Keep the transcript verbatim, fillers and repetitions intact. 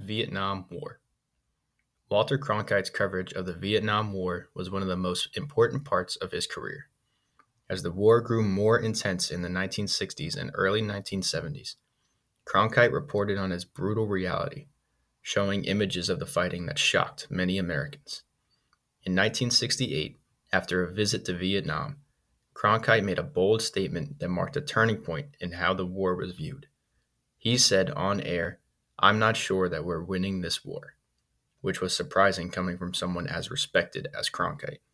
Vietnam War. Walter Cronkite's coverage of the Vietnam War was one of the most important parts of his career. As the war grew more intense in the nineteen sixties and early nineteen seventies, Cronkite reported on its brutal reality, showing images of the fighting that shocked many Americans. In nineteen sixty-eight, after a visit to Vietnam, Cronkite made a bold statement that marked a turning point in how the war was viewed. He said on air, "I'm not sure that we're winning this war," which was surprising coming from someone as respected as Cronkite.